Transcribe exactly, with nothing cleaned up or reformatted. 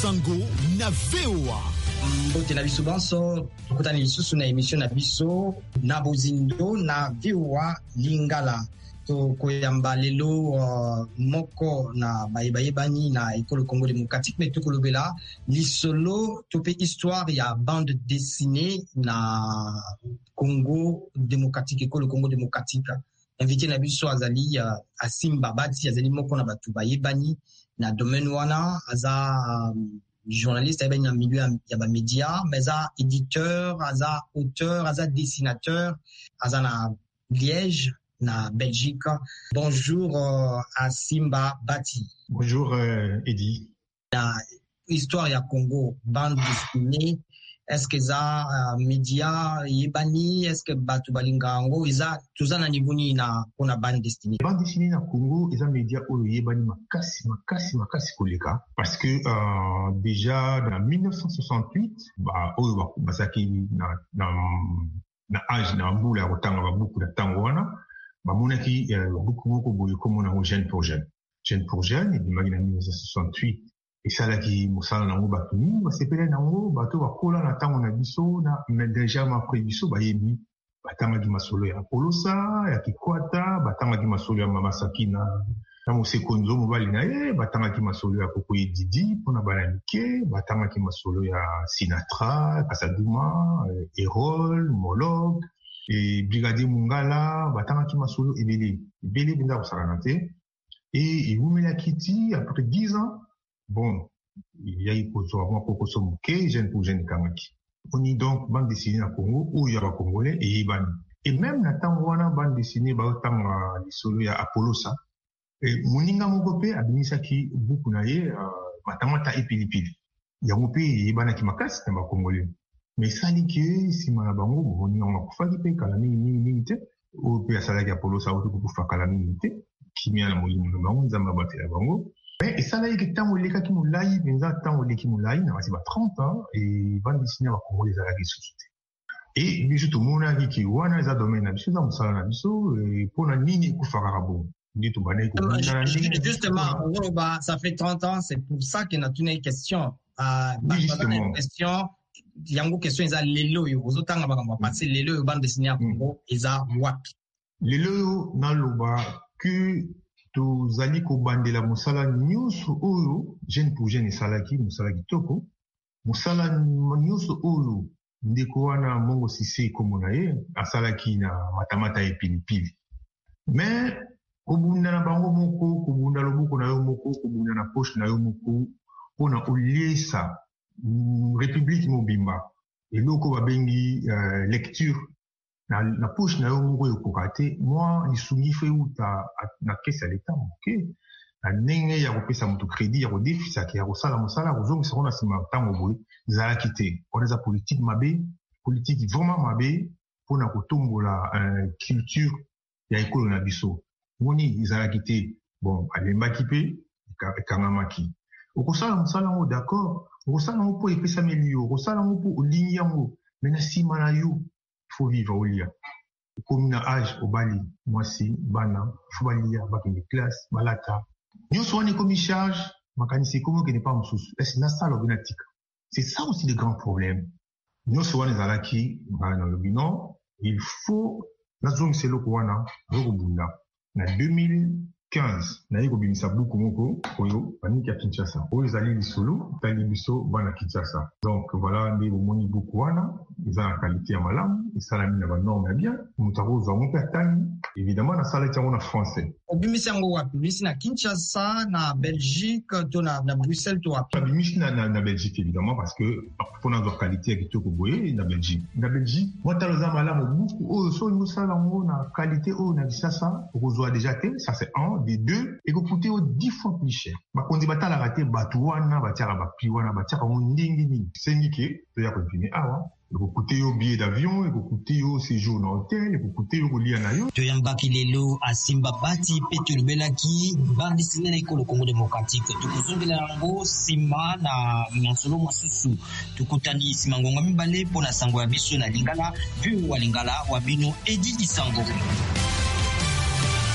Isango na V O A. Mbote na biso banso tukutani lisusu na emission na biso na bozindo na V O A Lingala to koyamba lelo uh, moko na bayebayebani na ekolo Congo démocratique mais tukolobela lisolo tope histoire ya bande dessinée na Congo démocratique ekolo Congo démocratique. Invité na biso azali uh, Asimba Bati azali moko na batu bayebani na domaine wana aza um, journaliste à ben milieu ya ba média mais à éditeur à auteur à dessinateur à na Liège na Belgique. Bonjour euh, à Simba Bati. Bonjour euh, Eddie. La histoire ya Congo bande dessinée est-ce que ça uh, média yebani est-ce que batu balingango iza tuzana nibuni na kuna bande dessinée bande dessinée na Congo iza média oyo yebani makasi makasi makasi koleka parce que euh, déjà dans dix-neuf cent soixante-huit ba oyo basaki na na na âge na mbula ya kotanga ba beaucoup de tango wana ba monaki euh, beaucoup beaucoup boye comme on a jeune pour jeune jeune pour jeune et imagine en dix-neuf cent soixante-huit et ça là qui mosala nango bato mingi basepele nango bato bakola na ntango na biso na mais déjà après biso bayebi batangaki masolo ya Apolosa ya Kikwata batangaki masolo ya Mama Sakina na Mosekonzo mobali na ye batangaki masolo ya Kokoye Didi mpona bana mike batangaki masolo ya Sinatra Kasaduma Erol Molog et Brigadier Mungala batangaki masolo ebele ebele benda kosala te et Iwumela Kiti après dix ans. Bon, il y a eu pour moi pour que ce jeune pour jeune Kamaki. On y donc bande dessinée à Congo où il y a Congolais et Iban. Et même na Tangwana bande dessinée ba autant les solo ya Apolosa. Et Moninga Mokope abimisaki beaucoup naie matamata epilipili. Ya mope Ibana ki makasi na ba Congolais. Mais ça dit que si mana bango Moninga makufaki pe kala mingi mingi mingi te. Ou pe asala ki Apolosa ou ko kufa kala mingi te. Kimia na molinga bango nzamba batela bango. Mais ça là, il y a tant de qui m'ont laï, mais ça tant de qui m'ont laï, c'est pas trente ans et bande dessinée va Congo les arabes société. Et bien tout mon avis qui wana les domaine na biso dans sala na biso et pour na nini ku farabo. Ni tout bané ko. Justement, ça fait trente ans, c'est pour ça qu'il y a une question. Euh, une question. Il y a une question, ils ont lelo yo. Vous autant on va passer lelo bande dessinée à Congo, ils ont wapi. Lelo na loba que tozali kobandela mosala nyonso oyo jeune pour jeune esalaki mosala kitoko mosala nyonso oyo ndeko wana Mongo Sise komona ye asalaki na matamata epilipili mais kobunda na bango moko kobunda loboko na yo moko kobunda na poche na yo moko mpona oliesa république mobimba eloko babengi uh, lecture na na poche na yo moko ekoka te moi lisungi fe uta na kesi ya leta moke na ndenge ya kopesa moto crédit ya kodefisaki ya kosala mosala kozongisa ngo na nsima ntango boye ezalaki te wana eza politique mabe politique vraiment mabe mpona kotombola uh, culture ya ekolo na biso moni ezalaki te bon alembaki mpe ekangamaki okosala mosala yango d'accord okosala yango mpo epesameli yo okosala yango mpo olingi yango me na nsima na yo faut vivre au lia. Comme na âge au bali, moi si, bana, faut balia, bakende classe, balata. Nous sommes comme charge, makanisi comme que n'est pas moussous. Est-ce na salle organique? C'est ça aussi le grand problème. Nous sommes les alaki, dans le bilan, il faut, la zone c'est le kouana, Rogobunda. Na deux mille quinze, na yiko bimisa buku moko, oyo, paniki ya Kinshasa. Oyo zali lisolo, tali biso, bana Kinshasa. Donc voilà, ndi omoni buku wana, ils ont la qualité à malam, ils sont la mine à norme bien, nous avons un peu évidemment, la salle est en français. Au bimisi yango wapi, bimisi na Kinshasa, na Belgique, to na, na Bruxelles, to wapi? Na bimisi na, na, na Belgique, évidemment, parce que, pour notre qualité, avec tout le na Belgique. Na Belgique, moi, t'as le malam, beaucoup, oh, so, nous, ça, na qualité, oh, na Kinshasa, on déjà été, ça c'est un, des deux, et que coûter au dix fois plus cher. Ma kondi bata la raté, batouana, batiara, bapiwana, batiara, on ndingi, c'est niqué, tu as continué, ah, ouais. Il faut coûter au billet d'avion, il faut coûter au séjour dans l'hôtel, il faut coûter au lit à nayo. Toyambaki lelo Asimba Bati Petul Belaki bande dessinée na ekolo Congo démocratique. Tukuzongela yango sima na monsolo masusu. Tukutani sima ngonga mibale pona sango ya biso na Lingala, vu wa Lingala wa bino Edi Isango.